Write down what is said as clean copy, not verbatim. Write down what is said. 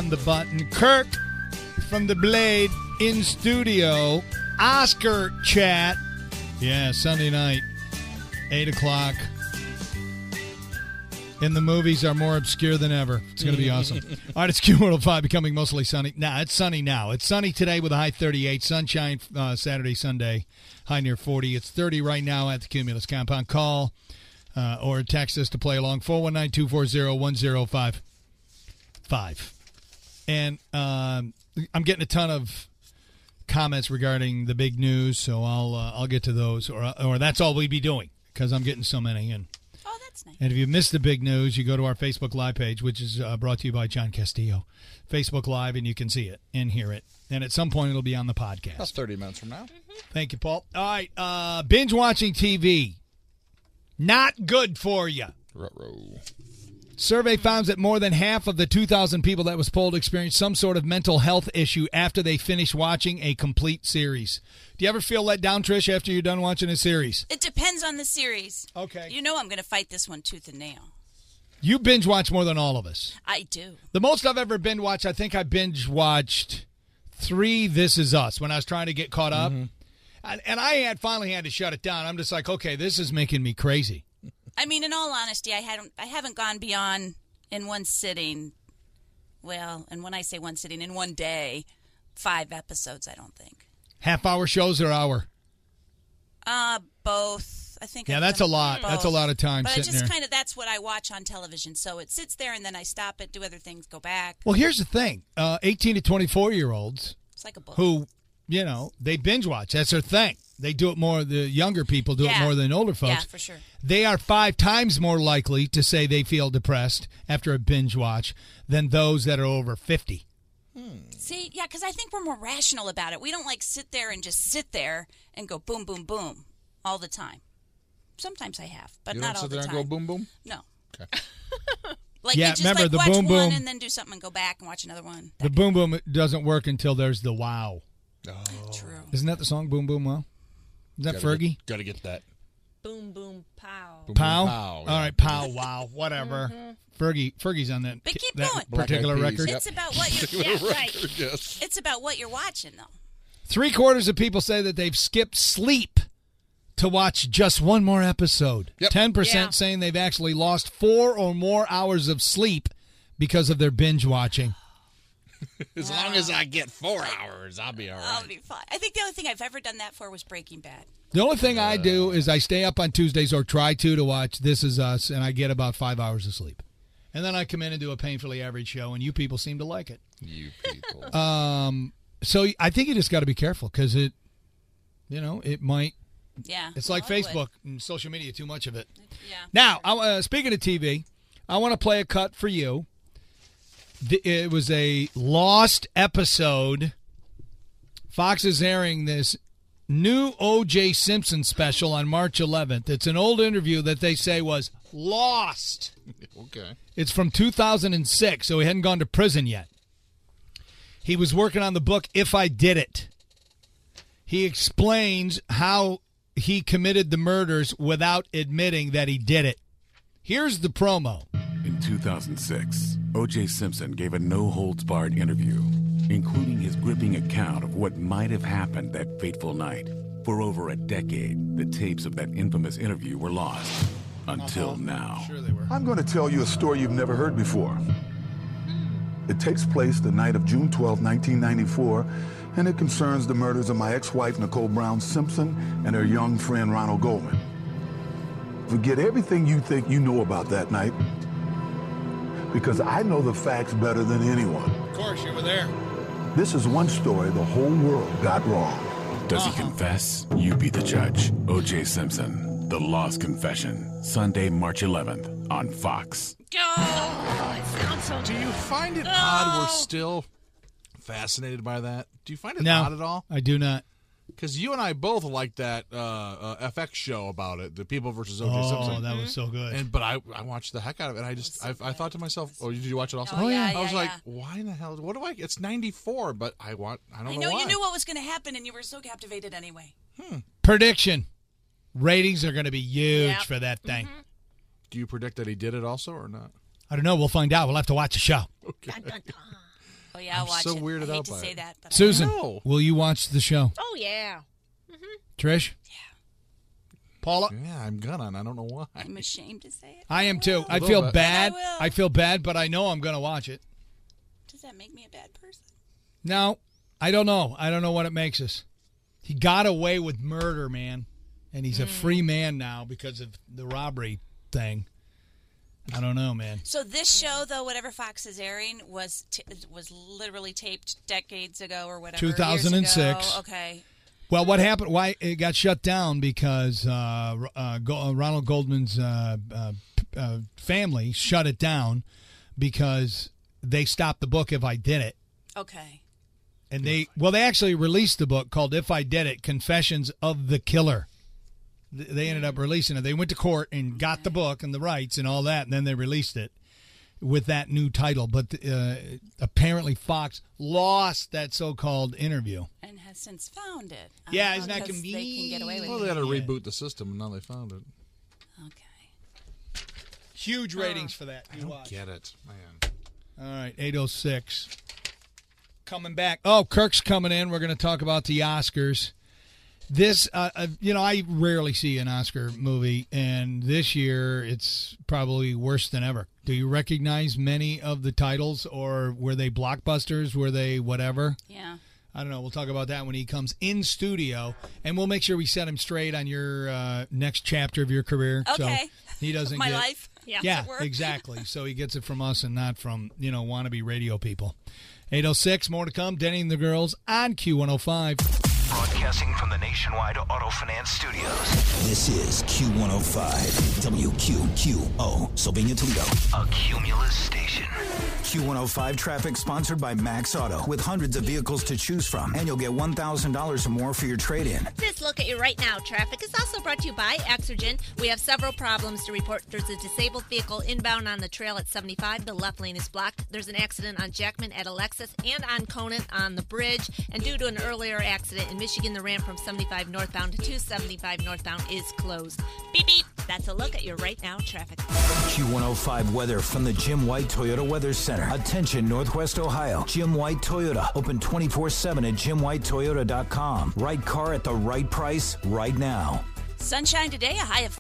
on the button. Kirk from the Blade in studio. Oscar chat. Yeah, Sunday night, 8 o'clock. And the movies are more obscure than ever. It's going to be awesome. All right, it's Q105 becoming mostly sunny. Nah, it's sunny now. It's sunny today with a high 38. Sunshine Saturday, Sunday, high near 40. It's 30 right now at the Cumulus compound. Call or text us to play along, 419-240-1055. And I'm getting a ton of comments regarding the big news, so I'll get to those, or that's all we'd be doing because I'm getting so many in. Oh, that's nice. And if you missed the big news, you go to our Facebook Live page, which is brought to you by John Castillo. Facebook Live, and you can see it and hear it. And at some point, it'll be on the podcast. That's 30 minutes from now. Thank you, Paul. All right, binge watching TV. Not good for you. Ruh-roh. Survey found that more than half of the 2,000 people that was polled experienced some sort of mental health issue after they finished watching a complete series. Do you ever feel let down, Trish, after you're done watching a series? It depends on the series. Okay. You know I'm going to fight this one tooth and nail. You binge watch more than all of us. I do. The most I've ever binge watched, I think I binge watched 3 This Is Us when I was trying to get caught up. Mm-hmm. And I finally had to shut it down. I'm just like, okay, this is making me crazy. I mean, in all honesty, I haven't gone beyond in one sitting. Well, and when I say one sitting, in one day, 5 episodes. I don't think. Half-hour shows or hour? Both. I think. Yeah, that's a lot. Both. That's a lot of time but sitting there. But kind of that's what I watch on television. So it sits there, and then I stop it, do other things, go back. Well, here's the thing: 18 to 24-year-olds, it's like a book. Who, they binge watch. That's their thing. They do it more. The younger people do it more than older folks. Yeah, for sure. They are 5 times more likely to say they feel depressed after a binge watch than those that are over 50. See, yeah, because I think we're more rational about it. We don't sit there and just sit there and go boom, boom, boom all the time. Sometimes I have, but not all the time. You don't sit there and go boom, boom? No. Okay. Yeah, you just remember the watch boom, one boom. and then do something and go back and watch another one. The boom, boom doesn't work until there's the wow. Oh. True. Isn't that the song, Boom, Boom, Wow? Is that Fergie? Gotta get that. Boom, boom, pow. Boom, Pow? boom, pow. All right, pow, wow, whatever. Fergie's on that, But keep that going. particular Black Eyed Peas, record. yep. It's about what you're. Yeah, right. Yes. It's about what you're watching, though. 3/4 of people say that they've skipped sleep to watch just one more episode. Yep. 10% Yeah. saying they've actually lost 4 or more hours of sleep because of their binge watching. As long as I get 4 hours, I'll be all right. I'll be fine. I think the only thing I've ever done that for was Breaking Bad. The only thing I do is I stay up on Tuesdays or try to watch This Is Us, and I get about 5 hours of sleep. And then I come in and do a painfully average show, and you people seem to like it. You people. So I think you just got to be careful because it might. Yeah. It's like well, it Facebook and social media, too much of it. would. Yeah. Now, speaking of TV, I want to play a cut for you. It was a lost episode. Fox is airing this new O.J. Simpson special on March 11th. It's an old interview that they say was lost. Okay. It's from 2006, so he hadn't gone to prison yet. He was working on the book If I Did It. He explains how he committed the murders without admitting that he did it. Here's the promo. In 2006, O.J. Simpson gave a no-holds-barred interview, including his gripping account of what might have happened that fateful night. For over a decade, the tapes of that infamous interview were lost. Until now. Sure they were. I'm going to tell you a story you've never heard before. It takes place the night of June 12, 1994, and it concerns the murders of my ex-wife, Nicole Brown Simpson, and her young friend, Ronald Goldman. Forget everything you think you know about that night, because I know the facts better than anyone. Of course, you were there. This is one story the whole world got wrong. Does he confess? You be the judge. O.J. Simpson, The Lost Confession. Sunday, March 11th on Fox. Oh, it sounds so Do you find it odd we're still fascinated by that? Do you find it No, odd at all? I do not. Because you and I both like that FX show about it, The People versus O.J. Oh, Simpson. that was so good. But I watched the heck out of it. And I thought to myself, oh, did you watch it also? Oh, yeah, I was yeah, like, yeah. why in the hell? What do I? It's 94, but I don't know I know why. you knew what was going to happen, and you were so captivated anyway. Prediction. Ratings are going to be huge Yep. for that thing. Mm-hmm. Do you predict that he did it also or not? I don't know. We'll find out. We'll have to watch the show. Okay. Dun, dun, dun. Oh, yeah, I'll I'm watch so it. weirded I hate out to by say it. that. But Susan, No. will you watch the show? Oh, yeah. Trish? Paula? Yeah, I'm gonna, and I don't know why. I'm ashamed to say it. I am too. I little feel bit. bad. And I will. I feel bad, but I know I'm going to watch it. Does that make me a bad person? No, I don't know. I don't know what it makes us. He got away with murder, man. And he's a free man now because of the robbery thing. I don't know, man. So this show, though, whatever Fox is airing, was literally taped decades ago or whatever. 2006. Years ago. Okay. Well, what happened? Why it got shut down because Ronald Goldman's family shut it down because they stopped the book If I Did It. Okay. And they actually released the book called If I Did It, Confessions of the Killer. They ended up releasing it. They went to court and got the book and the rights and all that, and then they released it with that new title. But apparently Fox lost that so-called interview. And has since found it. Yeah, isn't that because convenient? They can get away with Well, it. they had to reboot the system, and now they found it. Okay. Huge ratings for that. I You don't watch. get it, man. All right, 8:06. Coming back. Oh, Kirk's coming in. We're going to talk about the Oscars. This, I rarely see an Oscar movie, and this year it's probably worse than ever. Do you recognize many of the titles, or were they blockbusters? Were they whatever? Yeah. I don't know. We'll talk about that when he comes in studio, and we'll make sure we set him straight on your next chapter of your career. Okay. So he doesn't My get life. Yeah, exactly. So he gets it from us and not from, wannabe radio people. 8:06, more to come. Denny and the Girls on Q105. Broadcasting from the Nationwide Auto Finance Studios. This is Q105, WQQO, Sylvania, Toledo. A Cumulus station. Q105 traffic sponsored by Max Auto. With hundreds of vehicles to choose from, and you'll get $1,000 or more for your trade-in. This Look at You Right Now traffic is also brought to you by Exergen. We have several problems to report. There's a disabled vehicle inbound on the trail at 75. The left lane is blocked. There's an accident on Jackman at Alexis and on Conant on the bridge. And due to an earlier accident in Michigan, the ramp from 75 northbound to 275 northbound is closed. Beep, beep. That's a look at your right now traffic. Q105 weather from the Jim White Toyota Weather Center. Attention, Northwest Ohio. Jim White Toyota. Open 24/7 at JimWhiteToyota.com. Right car at the right price right now. Sunshine today, a high of